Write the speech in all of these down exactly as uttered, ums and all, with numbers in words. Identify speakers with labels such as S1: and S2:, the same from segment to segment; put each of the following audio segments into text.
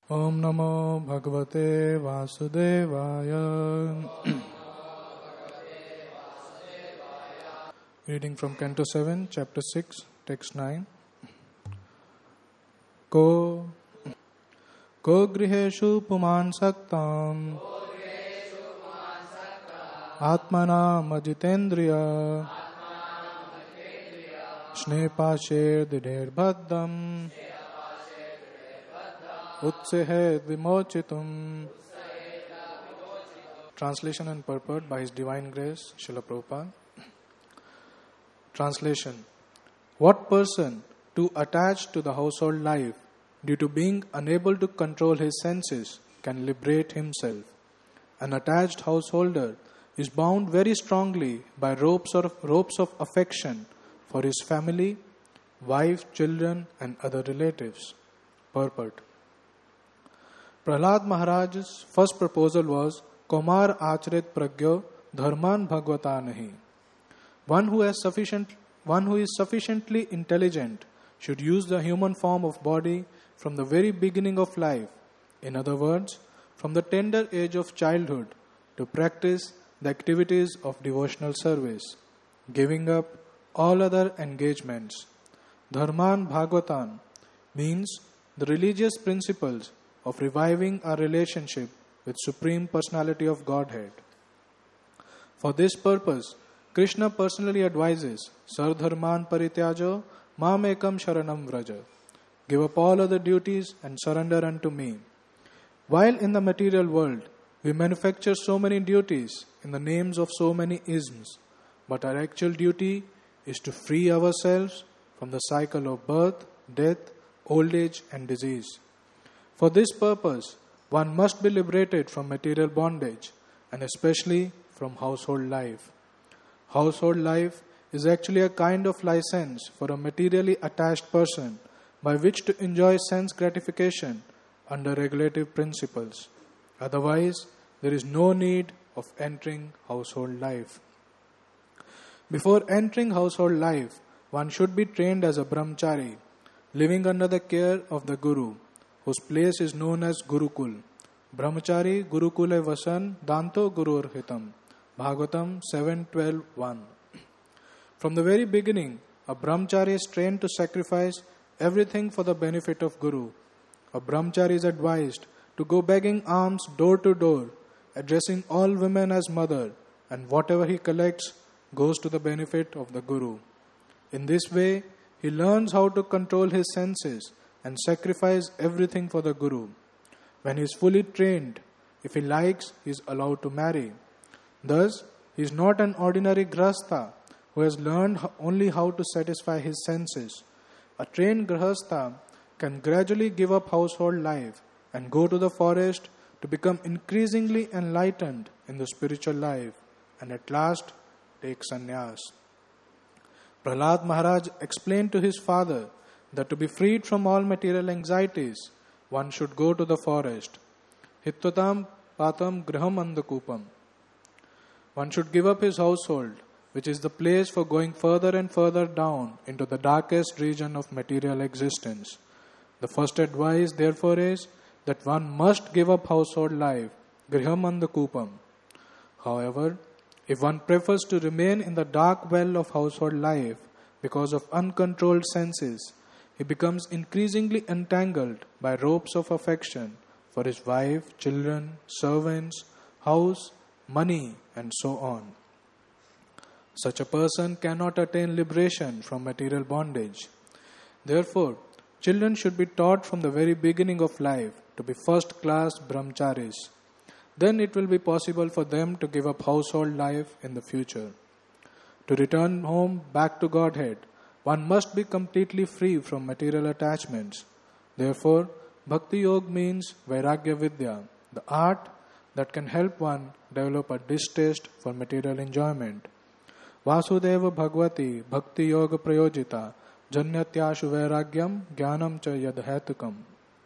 S1: Om Namo Bhagavate Vasudevaya. Reading from Canto seven, Chapter six, Text nine. Ko Ko griheshu puman saktam Atmana majitendriya Snepasher didher bhaddam Utsehe vimochitum. Translation and purport by His Divine Grace, Srila Prabhupada. Translation. What person too attached to the household life due to being unable to control his senses can liberate himself? An attached householder is bound very strongly by ropes of, ropes of affection for his family, wife, children and other relatives. Purport. Prahlad Maharaj's first proposal was Komar Achrit Pragyo Dharman Bhagavata Nahi. One who has sufficient, one who is sufficiently intelligent should use the human form of body from the very beginning of life. In other words, from the tender age of childhood to practice the activities of devotional service, giving up all other engagements. Dharman Bhagavatan means the religious principles of reviving our relationship with Supreme Personality of Godhead. For this purpose, Krishna personally advises, Sardharman parityajo mamekam sharanam vraja. Give up all other duties and surrender unto me. While in the material world, we manufacture so many duties in the names of so many isms, but our actual duty is to free ourselves from the cycle of birth, death, old age and disease. For this purpose, one must be liberated from material bondage and especially from household life. Household life is actually a kind of license for a materially attached person by which to enjoy sense gratification under regulative principles. Otherwise, there is no need of entering household life. Before entering household life, one should be trained as a brahmachari, living under the care of the Guru, whose place is known as Gurukul. Brahmachari Gurukule Vasan Danto Gurur Hitam. Bhagavatam seven twelve one. From the very beginning, a brahmachari is trained to sacrifice everything for the benefit of Guru. A brahmachari is advised to go begging alms door to door, addressing all women as mother, and whatever he collects goes to the benefit of the Guru. In this way, he learns how to control his senses and sacrifice everything for the Guru. When he is fully trained, if he likes, he is allowed to marry. Thus, he is not an ordinary grahastha who has learned only how to satisfy his senses. A trained grahastha can gradually give up household life and go to the forest to become increasingly enlightened in the spiritual life and at last take sannyas. Prahlad Maharaj explained to his father that to be freed from all material anxieties, one should go to the forest. Hitvatam patam griham andakupam. One should give up his household, which is the place for going further and further down into the darkest region of material existence. The first advice, therefore, is that one must give up household life, griham andakupam. However, if one prefers to remain in the dark well of household life because of uncontrolled senses, he becomes increasingly entangled by ropes of affection for his wife, children, servants, house, money, and so on. Such a person cannot attain liberation from material bondage. Therefore, children should be taught from the very beginning of life to be first-class brahmacharis. Then it will be possible for them to give up household life in the future. To return home back to Godhead, one must be completely free from material attachments. Therefore, Bhakti Yoga means Vairagya Vidya, the art that can help one develop a distaste for material enjoyment. Vasudeva Bhagavati Bhakti Yoga Prayojita Janyatyashu Vairagyam Jnanam Cha Yadhetukam.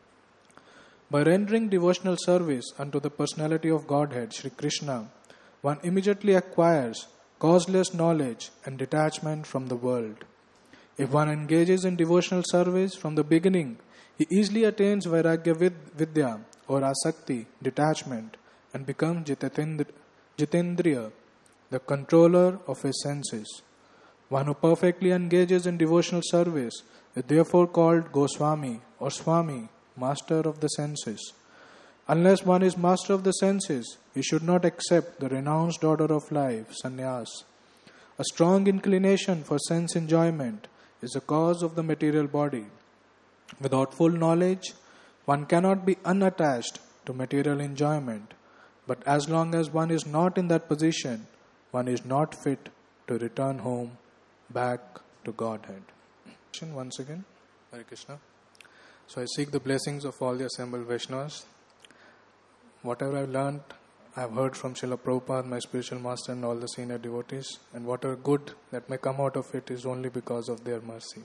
S1: By rendering devotional service unto the personality of Godhead, Sri Krishna, one immediately acquires causeless knowledge and detachment from the world. If one engages in devotional service from the beginning, He easily attains Vairagya vid- Vidya or Asakti, detachment, and becomes Jitatendra, Jitendriya, the controller of his senses. One who perfectly engages in devotional service is therefore called Goswami or Swami, master of the senses. Unless one is master of the senses, he should not accept the renounced order of life, sannyas. A strong inclination for sense enjoyment is the cause of the material body. Without full knowledge, one cannot be unattached to material enjoyment. But as long as one is not in that position, one is not fit to return home, back to Godhead. Once again, Hare Krishna. So I seek the blessings of all the assembled Vaishnavas. Whatever I've learned, I've heard from Srila Prabhupada, my spiritual master, and all the senior devotees. And whatever good that may come out of it is only because of their mercy.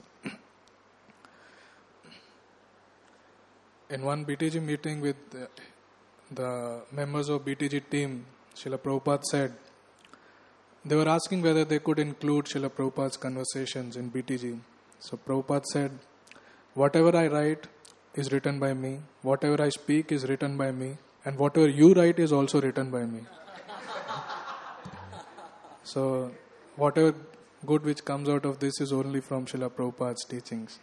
S1: In one B T G meeting with the, the members of B T G team, Srila Prabhupada said, they were asking whether they could include Srila Prabhupada's conversations in B T G. So Prabhupada said, whatever I write is written by me, whatever I speak is written by me, and whatever you write is also written by me. So whatever good which comes out of this is only from Srila Prabhupada's teachings.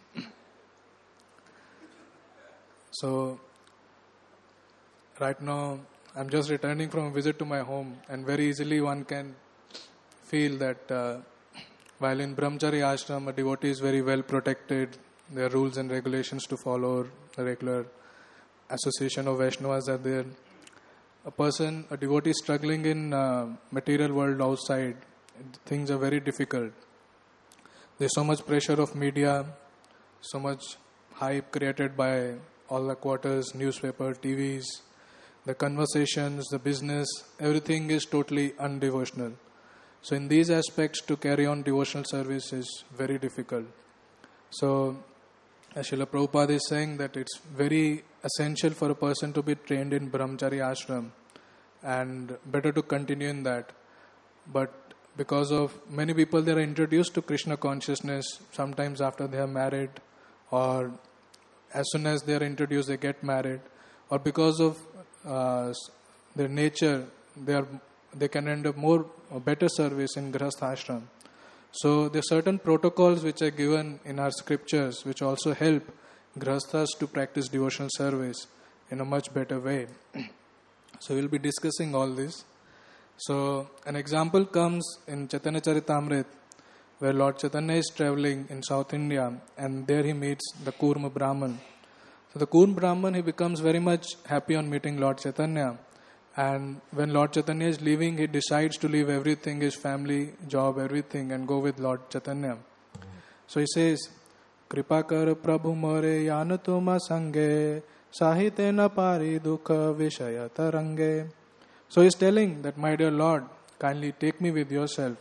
S1: So right now I'm just returning from a visit to my home, and very easily one can feel that uh, while in Brahmachari ashram a devotee is very well protected, there are rules and regulations to follow, the regular association of Vaishnavas are there. A person, a devotee struggling in uh, material world outside, things are very difficult. There's so much pressure of media, so much hype created by all the quarters, newspaper, T Vs, the conversations, the business, everything is totally undevotional. So in these aspects, to carry on devotional service is very difficult. So as Srila Prabhupada is saying that it's very essential for a person to be trained in Brahmachari ashram, and better to continue in that. But because of many people, they are introduced to Krishna consciousness sometimes after they are married, or as soon as they are introduced they get married, or because of uh, their nature they are they can render more or better service in Grihastha ashram. So there are certain protocols which are given in our scriptures which also help Grihasthas to practice devotional service in a much better way. So we'll be discussing all this. So an example comes in Chaitanya Charitamrita, where Lord Chaitanya is traveling in South India, and there he meets the Kurma Brahman. So the Kurma Brahman, he becomes very much happy on meeting Lord Chaitanya. And when Lord Chaitanya is leaving, he decides to leave everything, his family, job, everything, and go with Lord Chaitanya. So he says, Kripa kar prabhu more yanatuma sange, sahite na pari dukha vishaya tarange. So he is telling that, my dear Lord, kindly take me with yourself.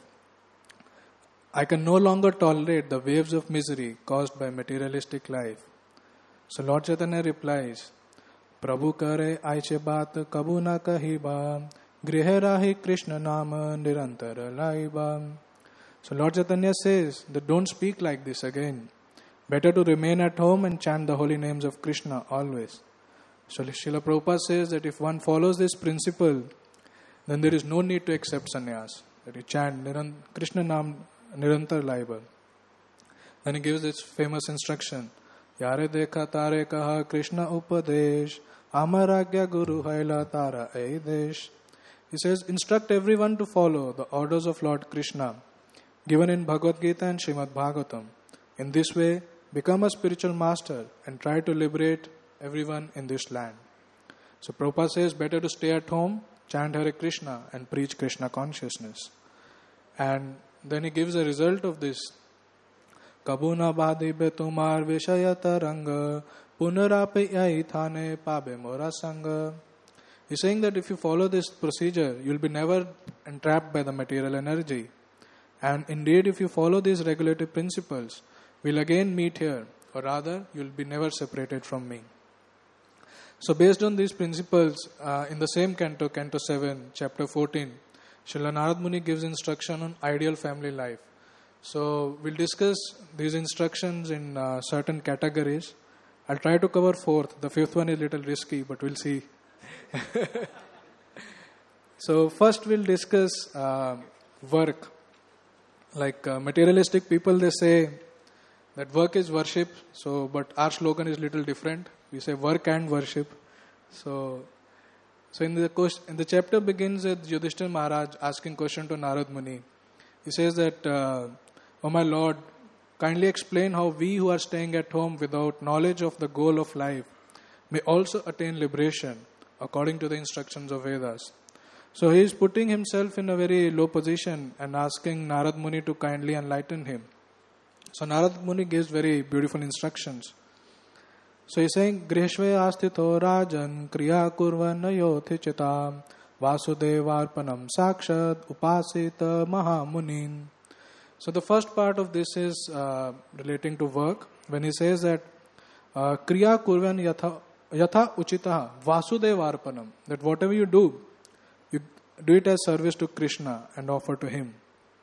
S1: I can no longer tolerate the waves of misery caused by materialistic life. So Lord Chaitanya replies, Prabhu kare aiche baat kabu na kahiba, grihe rahi Krishna nama nirantara laiba. So Lord Chaitanya says that don't speak like this again. Better to remain at home and chant the holy names of Krishna always. So Srila Prabhupada says that if one follows this principle, then there is no need to accept sannyas. That you chant Niran, Krishna Nam Nirantar Laiba. Then he gives this famous instruction. Yare dekha tare kaha Krishna upadesh, amaragya guru haila tara aidesh. He says, instruct everyone to follow the orders of Lord Krishna, given in Bhagavad Gita and Srimad Bhagavatam. In this way, become a spiritual master and try to liberate everyone in this land. So Prabhupada says, better to stay at home, chant Hare Krishna and preach Krishna consciousness. And then he gives a result of this. Kabuna badi be tumar vishayata ranga, punarapi yai thane pabe mora sanga. He's saying that if you follow this procedure, you'll be never entrapped by the material energy. And indeed, if you follow these regulative principles, we'll again meet here, or rather, you'll be never separated from me. So based on these principles, uh, in the same canto, Canto seven, Chapter fourteen, Srila Narad Muni gives instruction on ideal family life. So we'll discuss these instructions in uh, certain categories, I'll try to cover fourth. The fifth one is a little risky, but we'll see. So first we'll discuss uh, work. Like uh, materialistic people, they say that work is worship. So, but our slogan is little different. We say work and worship. So, so in the question, in the chapter begins with Yudhishthira Maharaj asking question to Narad Muni. He says that, uh, "Oh my Lord, kindly explain how we who are staying at home without knowledge of the goal of life may also attain liberation according to the instructions of Vedas." So he is putting himself in a very low position and asking Narad Muni to kindly enlighten him. So Narad Muni gives very beautiful instructions. So he's saying, Grihashve astito rajan kriya kurvan yothi chitam vasudevarpanam sakshat upasita mahamunin. So the first part of this is uh, relating to work. When he says that uh, kriya kurvan yatha, yatha uchitaha vasudevarpanam, that whatever you do, you do it as service to Krishna and offer to him.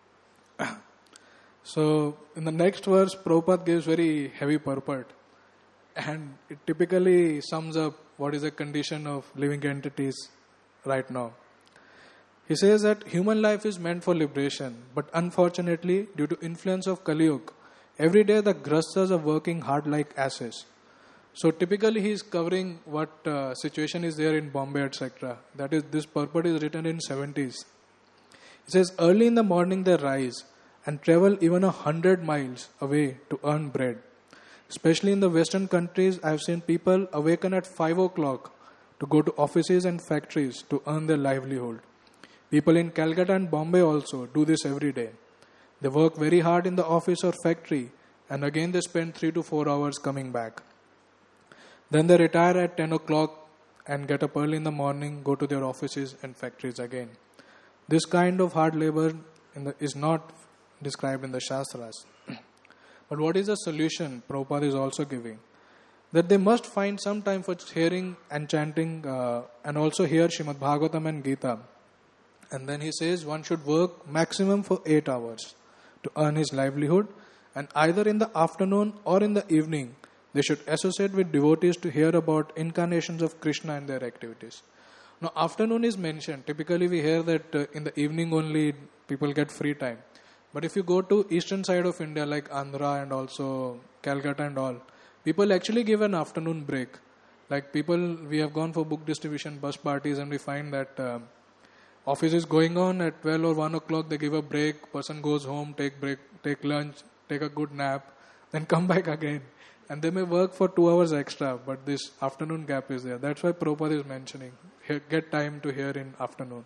S1: So in the next verse, Prabhupada gives very heavy purport. And it typically sums up what is the condition of living entities right now. He says that human life is meant for liberation, but unfortunately, due to influence of Kali Yuga, every day the grastas are working hard like asses. So typically he is covering what uh, situation is there in Bombay, et cetera. That is, this purport is written in seventies. He says, early in the morning they rise and travel even a hundred miles away to earn bread. Especially in the Western countries, I have seen people awaken at five o'clock to go to offices and factories to earn their livelihood. People in Calcutta and Bombay also do this every day. They work very hard in the office or factory and again they spend three to four hours coming back. Then they retire at ten o'clock and get up early in the morning, go to their offices and factories again. This kind of hard labor in the, is not described in the Shastras. But what is the solution Prabhupada is also giving? That they must find some time for hearing and chanting uh, and also hear Srimad Bhagavatam and Gita. And then he says one should work maximum for eight hours to earn his livelihood, and either in the afternoon or in the evening they should associate with devotees to hear about incarnations of Krishna and their activities. Now afternoon is mentioned. Typically we hear that uh, in the evening only people get free time. But if you go to eastern side of India like Andhra and also Calcutta and all, people actually give an afternoon break. Like people, we have gone for book distribution, bus parties, and we find that uh, office is going on at twelve or one o'clock, they give a break, person goes home, take break, take lunch, take a good nap, then come back again. And they may work for two hours extra, but this afternoon gap is there. That's why Prabhupada is mentioning, get time to hear in afternoon.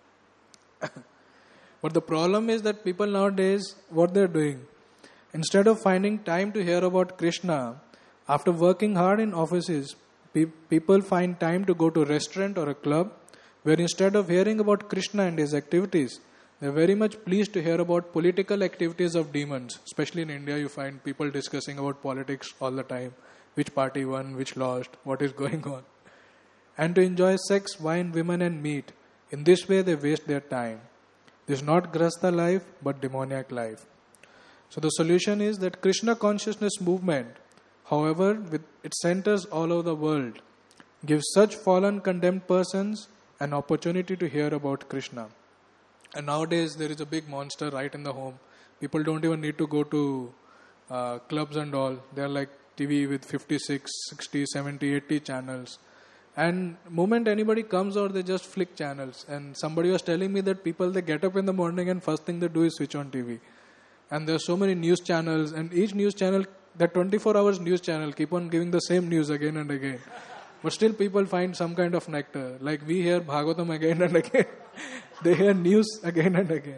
S1: But the problem is that people nowadays, what they're doing, instead of finding time to hear about Krishna, after working hard in offices, pe- people find time to go to a restaurant or a club, where instead of hearing about Krishna and his activities, they're very much pleased to hear about political activities of demons. Especially in India, you find people discussing about politics all the time. Which party won, which lost, what is going on. And to enjoy sex, wine, women and meat. In this way, they waste their time. This is not grasta life, but demoniac life. So the solution is that Krishna consciousness movement, however, with its centers all over the world, gives such fallen, condemned persons an opportunity to hear about Krishna. And nowadays there is a big monster right in the home. People don't even need to go to uh, clubs and all. They are like T V with fifty-six, sixty, seventy, eighty channels. And moment anybody comes out, they just flick channels. And somebody was telling me that people, they get up in the morning and first thing they do is switch on T V. And there are so many news channels, and each news channel, that twenty-four hours news channel, keep on giving the same news again and again. But still people find some kind of nectar. Like we hear Bhagavatam again and again. They hear news again and again.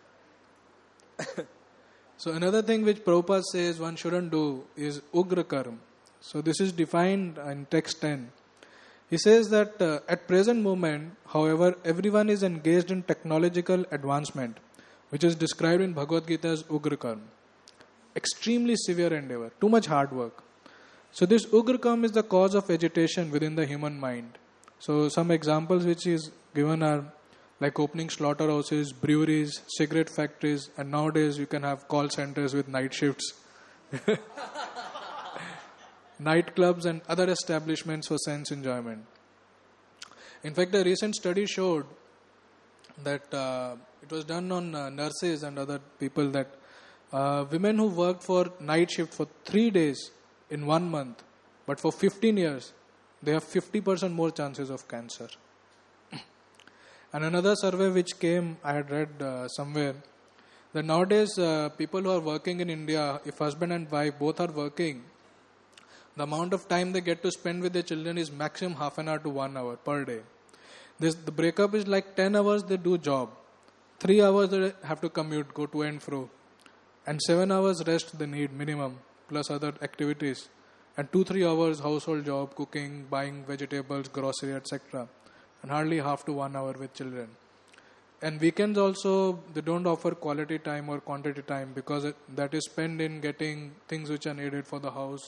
S1: So another thing which Prabhupada says one shouldn't do is Ugra Karma. So this is defined in text ten. He says that uh, at present moment, however, everyone is engaged in technological advancement, which is described in Bhagavad Gita as Ugra Karma. Extremely severe endeavor, too much hard work. So this Ugra Karma is the cause of agitation within the human mind. So some examples which is given are like opening slaughterhouses, breweries, cigarette factories, and nowadays you can have call centers with night shifts. nightclubs and other establishments for sense enjoyment. In fact, a recent study showed that uh, it was done on uh, nurses and other people that uh, women who worked for night shift for three days in one month, but for fifteen years, they have fifty percent more chances of cancer. And another survey which came, I had read uh, somewhere, that nowadays uh, people who are working in India, if husband and wife both are working, the amount of time they get to spend with their children is maximum half an hour to one hour per day. This the breakup is like ten hours they do job, three hours they have to commute, go to and fro, and seven hours rest they need minimum, plus other activities, and two three hours household job, cooking, buying vegetables, grocery, et cetera, and hardly half to one hour with children. And weekends also they don't offer quality time or quantity time because it, that is spent in getting things which are needed for the house,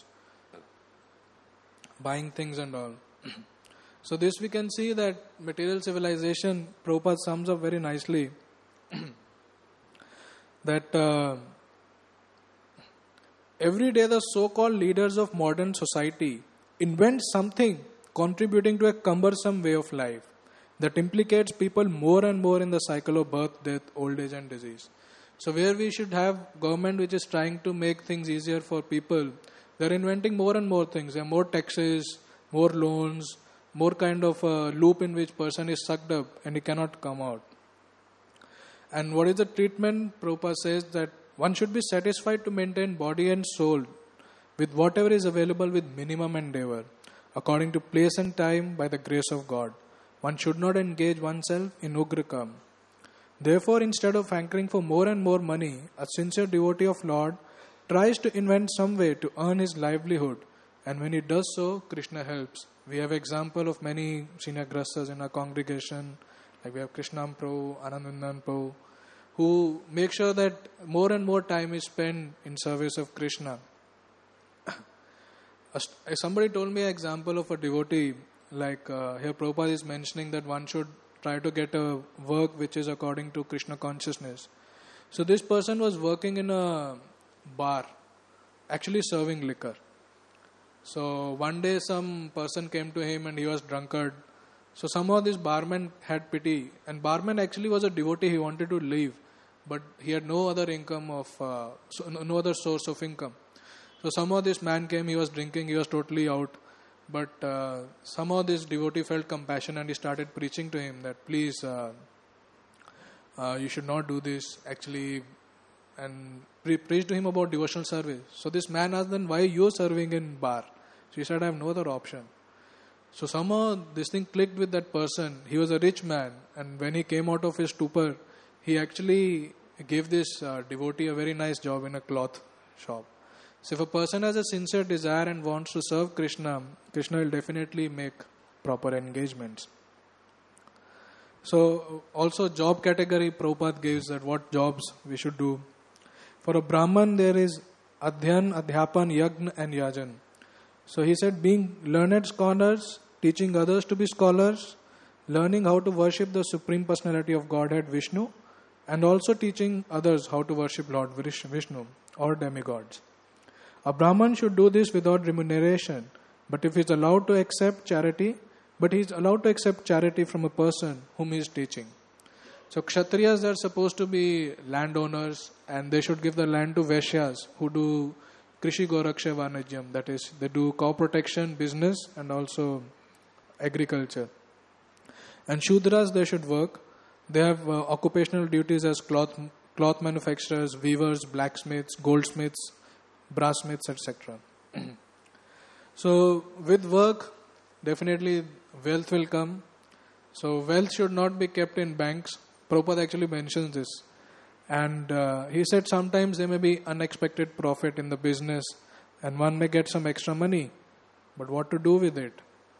S1: buying things and all. So this we can see that material civilization, Prabhupada sums up very nicely that uh, every day the so-called leaders of modern society invent something contributing to a cumbersome way of life that implicates people more and more in the cycle of birth, death, old age and disease. So where we should have government which is trying to make things easier for people, they are inventing more and more things. There are more taxes, more loans, more kind of a loop in which person is sucked up and he cannot come out. And what is the treatment? Prabhupada says that one should be satisfied to maintain body and soul with whatever is available with minimum endeavor, according to place and time by the grace of God. One should not engage oneself in ugrakam. Therefore, instead of hankering for more and more money, a sincere devotee of Lord tries to invent some way to earn his livelihood, and when he does so, Krishna helps. We have example of many senior grastas in our congregation, like we have Krishnam Prabhu, Anandandan Prabhu, who make sure that more and more time is spent in service of Krishna. Somebody told me an example of a devotee, like uh, here Prabhupada is mentioning that one should try to get a work which is according to Krishna consciousness. So this person was working in a bar, actually serving liquor. So one day some person came to him and he was drunkard. So somehow this barman had pity, and barman actually was a devotee. He wanted to leave, but he had no other income of uh, so no other source of income. So somehow this man came, he was drinking, he was totally out, but uh, somehow this devotee felt compassion and he started preaching to him that please uh, uh, you should not do this actually, and pre- preached to him about devotional service. So this man asked, then why you are serving in bar? So he said, I have no other option. So somehow this thing clicked with that person. He was a rich man, and when he came out of his stupor, he actually gave this uh, devotee a very nice job in a cloth shop. So if a person has a sincere desire and wants to serve Krishna, Krishna will definitely make proper engagements. So also job category Prabhupada gives that what jobs we should do. For a Brahman there is Adhyan, Adhyapan, Yagna and Yajan. So he said being learned scholars, teaching others to be scholars, learning how to worship the Supreme Personality of Godhead Vishnu, and also teaching others how to worship Lord Vishnu or demigods. A Brahman should do this without remuneration, but if he is allowed to accept charity, but he is allowed to accept charity from a person whom he is teaching. So Kshatriyas are supposed to be landowners, and they should give the land to Vaishyas who do Krishi Goraksha Vanajyam, that is, they do cow protection, business and also agriculture. And Shudras, they should work. They have uh, occupational duties as cloth cloth manufacturers, weavers, blacksmiths, goldsmiths, brassmiths, et cetera. So with work, definitely wealth will come. So wealth should not be kept in banks. Prabhupada actually mentions this. And uh, he said sometimes there may be unexpected profit in the business and one may get some extra money. But what to do with it?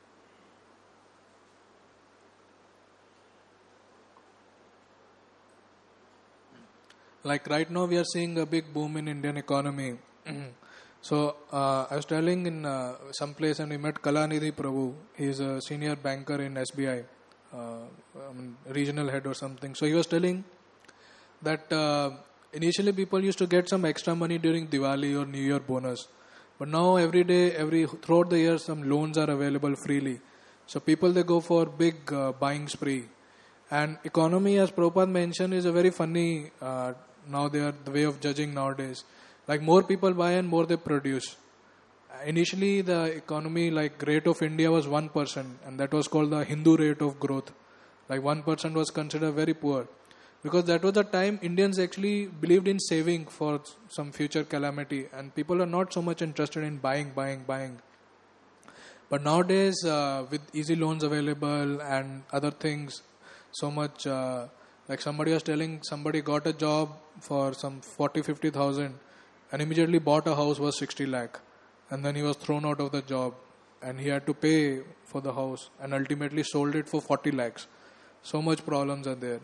S1: Like right now we are seeing a big boom in Indian economy. So uh, I was telling in uh, some place and we met Kalanidhi Prabhu. He is a senior banker in S B I, uh, I mean, regional head or something. So he was telling that uh, initially people used to get some extra money during Diwali or New Year bonus. But now every day, every throughout the year, some loans are available freely. So people, they go for big uh, buying spree. And economy, as Prabhupada mentioned, is a very funny, uh, now they are the way of judging nowadays. Like more people buy and more they produce. Initially, the economy, like rate of India was one percent, and that was called the Hindu rate of growth. Like one percent was considered very poor. Because that was the time Indians actually believed in saving for some future calamity, and people are not so much interested in buying, buying, buying. But nowadays, uh, with easy loans available and other things, so much, uh, like somebody was telling, somebody got a job for some forty, fifty thousand and immediately bought a house worth sixty lakh. And then he was thrown out of the job and he had to pay for the house and ultimately sold it for forty lakhs. So much problems are there.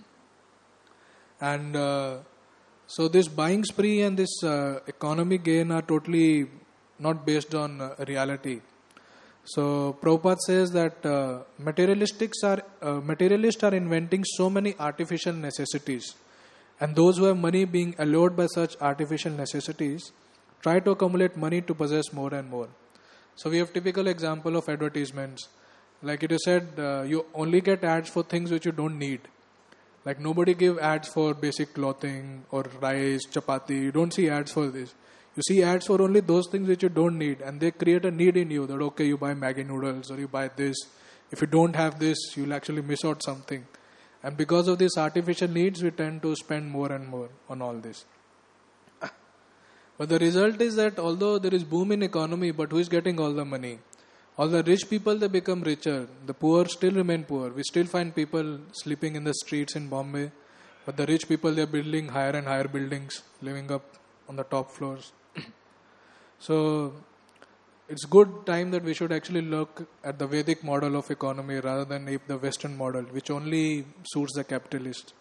S1: And uh, so this buying spree and this uh, economic gain are totally not based on uh, reality. So Prabhupada says that uh, materialistics are uh, materialists are inventing so many artificial necessities, and those who have money being allured by such artificial necessities try to accumulate money to possess more and more. So we have typical example of advertisements. Like it is said, uh, you only get ads for things which you don't need. Like nobody give ads for basic clothing or rice, chapati. You don't see ads for this. You see ads for only those things which you don't need, and they create a need in you that okay, you buy Maggi noodles or you buy this. If you don't have this, you'll actually miss out something. And because of these artificial needs, we tend to spend more and more on all this. But the result is that although there is boom in economy, but who is getting all the money? All the rich people, they become richer. The poor still remain poor. We still find people sleeping in the streets in Bombay. But the rich people, they are building higher and higher buildings, living up on the top floors. So it's good time that we should actually look at the Vedic model of economy rather than the Western model, which only suits the capitalist.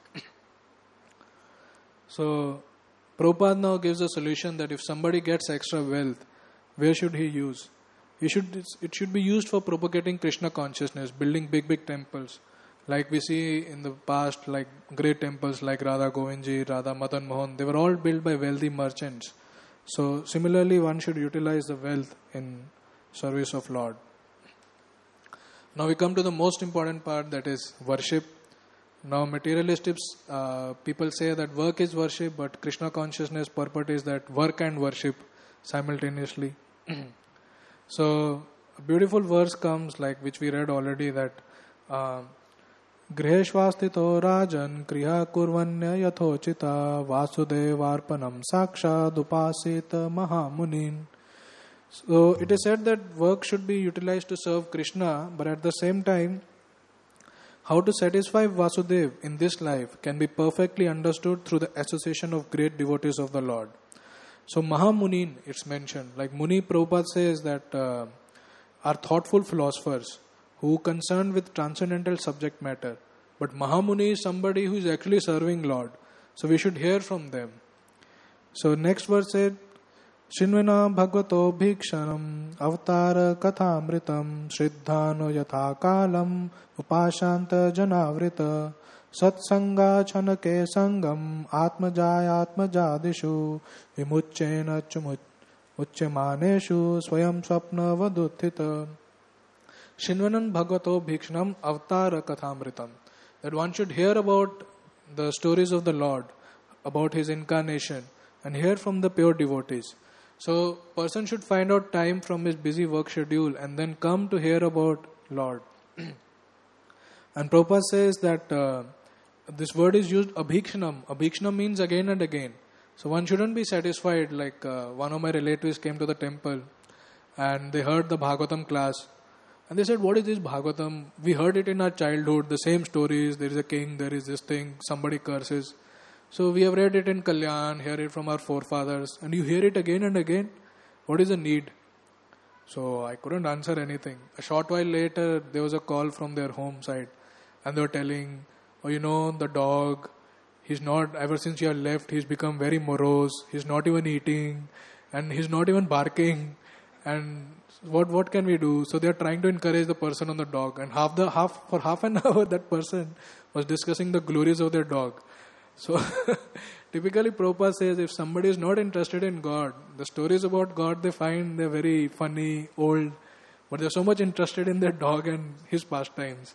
S1: So Prabhupada now gives a solution that if somebody gets extra wealth, where should he use? He should, it should be used for propagating Krishna consciousness, building big, big temples. Like we see in the past, like great temples like Radha Govindji, Radha Madan Mohan, they were all built by wealthy merchants. So similarly, one should utilize the wealth in service of Lord. Now we come to the most important part, that is worship. Now materialistics, uh, people say that work is worship, but Krishna consciousness purport is that work and worship simultaneously. So a beautiful verse comes, like which we read already, that uh, Griheshvastito rajan kriha kurvanya yathochita vasudevarpanam sakshad upasita mahamunin. So it is said that work should be utilized to serve Krishna, but at the same time, how to satisfy Vasudev in this life can be perfectly understood through the association of great devotees of the Lord. So Mahamunin, it's mentioned, like Muni Prabhupada says that uh, are thoughtful philosophers who concerned with transcendental subject matter. But Mahamuni is somebody who is actually serving Lord. So we should hear from them. So next verse said, Shinvana bhagavato bhikshanam avatar kathamritam shriddhano yatha kalam upashanta janavrita satsanga chanake sangam atmajaya atmajadishu vimucchena mucchemaneshu swayam swapna vaduthita. Shinvanan bhagavato bhikshanam avatar kathamritam. That one should hear about the stories of the Lord, about His incarnation, and hear from the pure devotees. So, person should find out time from his busy work schedule and then come to hear about Lord. And Prabhupada says that uh, this word is used abhikshanam. Abhikshanam means again and again. So one shouldn't be satisfied. Like uh, one of my relatives came to the temple and they heard the Bhagavatam class. And they said, what is this Bhagavatam? We heard it in our childhood, the same stories. There is a king, there is this thing, somebody curses. So we have read it in Kalyan, hear it from our forefathers, and you hear it again and again. What is the need? So I couldn't answer anything. A short while later, there was a call from their home side, and they were telling, oh, you know, the dog, he's not, ever since you have left, he's become very morose, he's not even eating, and he's not even barking, and what what can we do? So they are trying to encourage the person on the dog, and half the half for half an hour, that person was discussing the glories of their dog. So Typically, Prabhupada says if somebody is not interested in God, the stories about God they find they're very funny, old, but they're so much interested in their dog and his pastimes.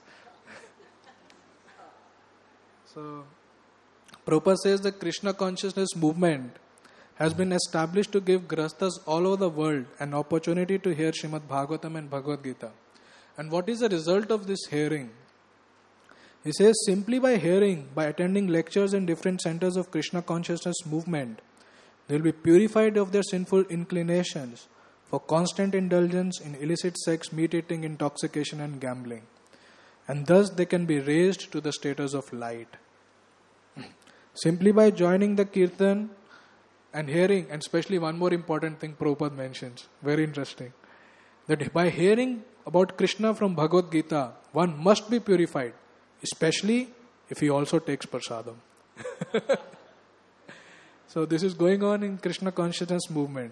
S1: So, Prabhupada says the Krishna consciousness movement has been established to give Grasthas all over the world an opportunity to hear Srimad Bhagavatam and Bhagavad Gita. And what is the result of this hearing? He says, simply by hearing, by attending lectures in different centers of Krishna consciousness movement, they will be purified of their sinful inclinations for constant indulgence in illicit sex, meat eating, intoxication and gambling. And thus they can be raised to the status of light. Simply by joining the kirtan and hearing, and especially one more important thing Prabhupada mentions, very interesting, that by hearing about Krishna from Bhagavad Gita, one must be purified. Especially if he also takes prasadam. So this is going on in Krishna consciousness movement.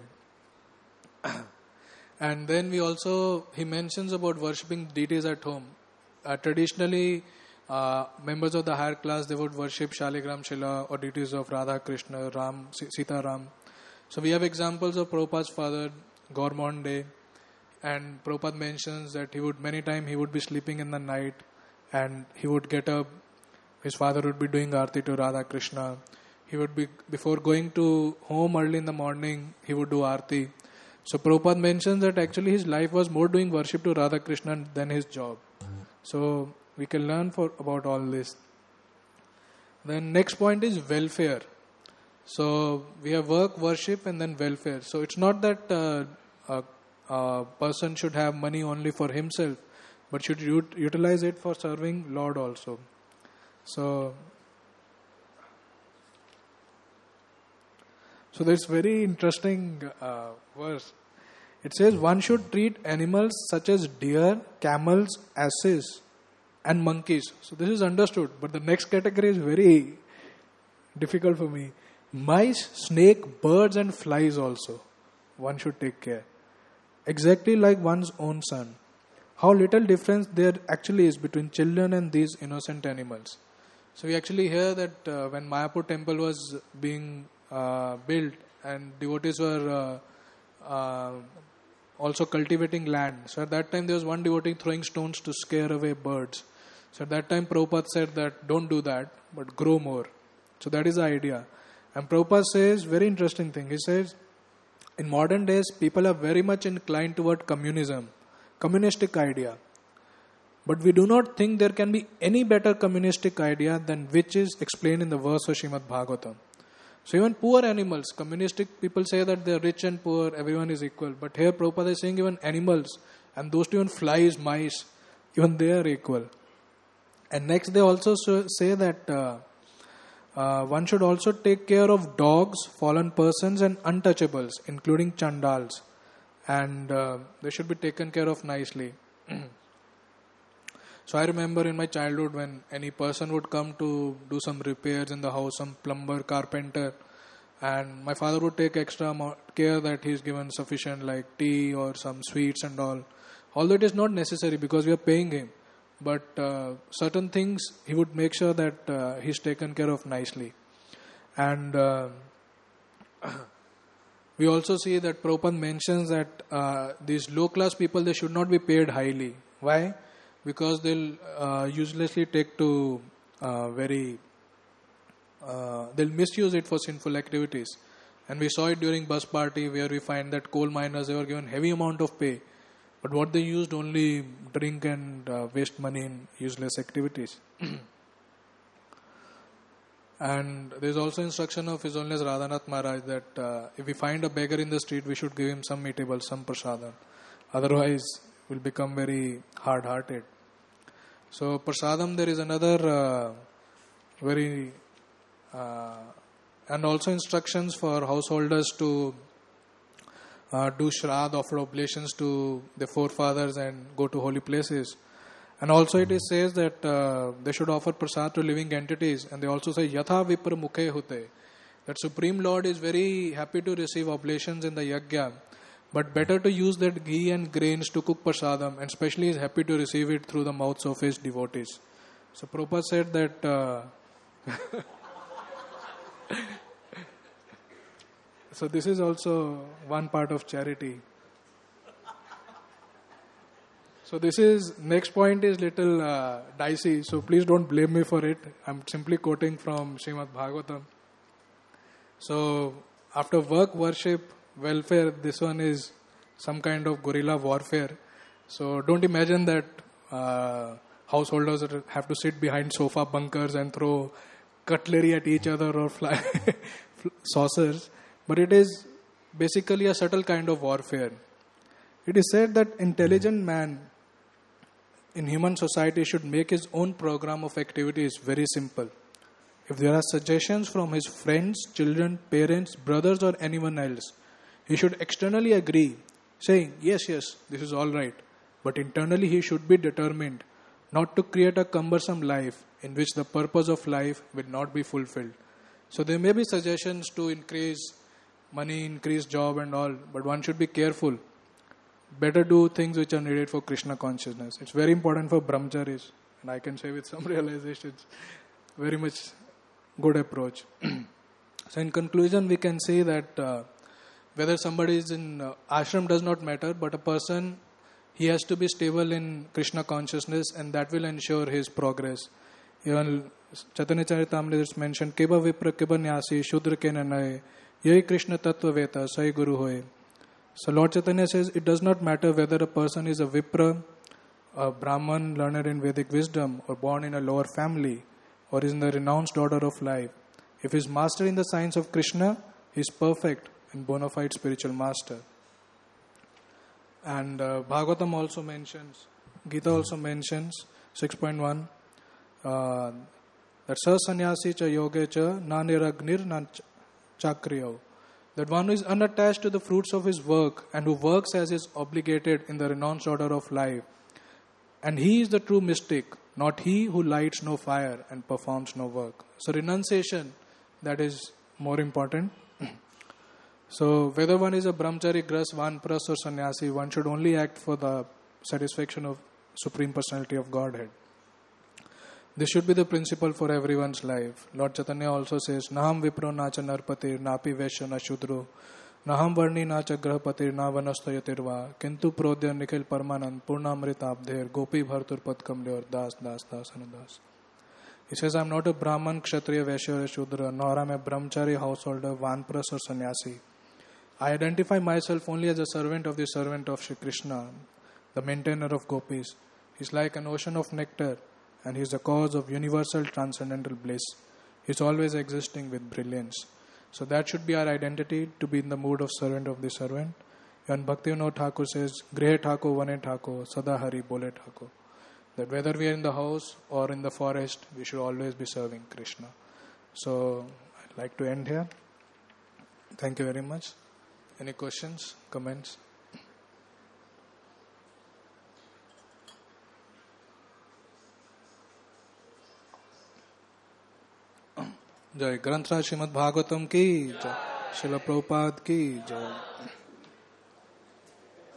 S1: And then we also, he mentions about worshipping deities at home. Uh, traditionally, uh, members of the higher class, they would worship Shaligram Shila or deities of Radha Krishna, Ram, Sita Ram. So we have examples of Prabhupada's father, Gaurmonde. And Prabhupada mentions that he would, many times he would be sleeping in the night. And he would get up, his father would be doing Aarti to Radha Krishna. He would be, before going to home early in the morning, he would do Aarti. So Prabhupada mentions that actually his life was more doing worship to Radha Krishna than his job. So we can learn for about all this. Then next point is welfare. So we have work, worship and then welfare. So it's not that uh, a, a person should have money only for himself, but should ut- utilize it for serving Lord also. So, so there's very interesting uh, verse. It says one should treat animals such as deer, camels, asses and monkeys. So this is understood, but the next category is very difficult for me. Mice, snake, birds and flies also. One should take care. Exactly like one's own son. How little difference there actually is between children and these innocent animals. So we actually hear that uh, when Mayapur temple was being uh, built and devotees were uh, uh, also cultivating land. So at that time there was one devotee throwing stones to scare away birds. So at that time Prabhupada said that don't do that, but grow more. So that is the idea. And Prabhupada says, very interesting thing, he says, in modern days people are very much inclined toward communism. Communistic idea. But we do not think there can be any better communistic idea than which is explained in the verse of Srimad Bhagavatam. So even poor animals, communistic people say that they are rich and poor, everyone is equal. But here Prabhupada is saying even animals, and those two even flies, mice, even they are equal. And next they also say that uh, uh, one should also take care of dogs, fallen persons and untouchables, including chandals. And uh, they should be taken care of nicely. So I remember in my childhood when any person would come to do some repairs in the house, some plumber, carpenter, and my father would take extra care that he is given sufficient like tea or some sweets and all. Although it is not necessary because we are paying him, but uh, certain things he would make sure that uh, he is taken care of nicely. And uh, we also see that Prabhupada mentions that uh, these low-class people, they should not be paid highly. Why? Because they'll uh, uselessly take to uh, very, uh, they'll misuse it for sinful activities. And we saw it during bus party where we find that coal miners, they were given heavy amount of pay. But what they used only drink and uh, waste money in useless activities. And there's also instruction of His Holiness Radhanath Maharaj that uh, if we find a beggar in the street, we should give him some eatable, some prasadam. Otherwise, we'll become very hard-hearted. So, prasadam, there is another uh, very... Uh, and also instructions for householders to uh, do shraddh, offer oblations to the forefathers and go to holy places. And also it is says that uh, they should offer prasad to living entities. And they also say, Yatha Vipra Mukhe Hute. That Supreme Lord is very happy to receive oblations in the yajna. But better to use that ghee and grains to cook prasadam. And especially is happy to receive it through the mouths of his devotees. So Prabhupada said that... Uh, So this is also one part of charity. So this is, next point is little uh, dicey, so please don't blame me for it. I'm simply quoting from Srimad Bhagavatam. So after work, worship, welfare, this one is some kind of guerrilla warfare. So don't imagine that uh, householders have to sit behind sofa bunkers and throw cutlery at each other or fly saucers. But it is basically a subtle kind of warfare. It is said that intelligent man in human society should make his own program of activities very simple. If there are suggestions from his friends, children, parents, brothers or anyone else, he should externally agree, saying, yes, yes, this is all right. But internally he should be determined not to create a cumbersome life in which the purpose of life will not be fulfilled. So there may be suggestions to increase money, increase job and all, but one should be careful. Better do things which are needed for Krishna consciousness. It's very important for brahmacharis, and I can say with some realizations, very much good approach. So in conclusion, we can say that uh, whether somebody is in uh, ashram does not matter, but a person, he has to be stable in Krishna consciousness, and that will ensure his progress. Even Chaitanya Charitamrita is mentioned, Keba Vipra Keba Nyasi Shudra Kena Naye Yai Krishna Tattva Veta Sai Guru Hoye. So Lord Chaitanya says it does not matter whether a person is a Vipra, a Brahman learned in Vedic wisdom, or born in a lower family, or is in the renounced order of life. If he is master in the science of Krishna, he is perfect and bona fide spiritual master. And uh, Bhagavatam also mentions, Gita also mentions, six point one, uh, that sa sannyasi cha yoge cha na niragnir na chakriyo. That one who is unattached to the fruits of his work and who works as is obligated in the renounced order of life. And he is the true mystic, not he who lights no fire and performs no work. So renunciation, that is more important. So whether one is a brahmachari, gras, vanpras or sannyasi, one should only act for the satisfaction of Supreme Personality of Godhead. This should be the principle for everyone's life. Lord Chaitanya also says, Naham vipro nacha narpatir, napi vesha na shudro, naham varni nacha grahapatir, na vanastayatirva, kintu prodya nikhil parmanand, purnamrita abdher, gopi bhartur padkamlyor, das, das, das, anudas. He says, I am not a Brahman, Kshatriya, Vaishya or Shudra, nor am I a brahmachari, householder, vanpras or sannyasi. I identify myself only as a servant of the servant of Shri Krishna, the maintainer of gopis. He is like an ocean of nectar, and he is the cause of universal transcendental bliss. He is always existing with brilliance. So that should be our identity, to be in the mood of servant of the servant. And Bhaktivinoda Thakur says, Grihe Thakur, Vane Thakur, Sada Hari Bole Thakur. That whether we are in the house or in the forest, we should always be serving Krishna. So I'd like to end here. Thank you very much. Any questions, comments? जय ग्रंथराज श्रीमद् भागवतम की जय, श्रील प्रभुपाद की जय.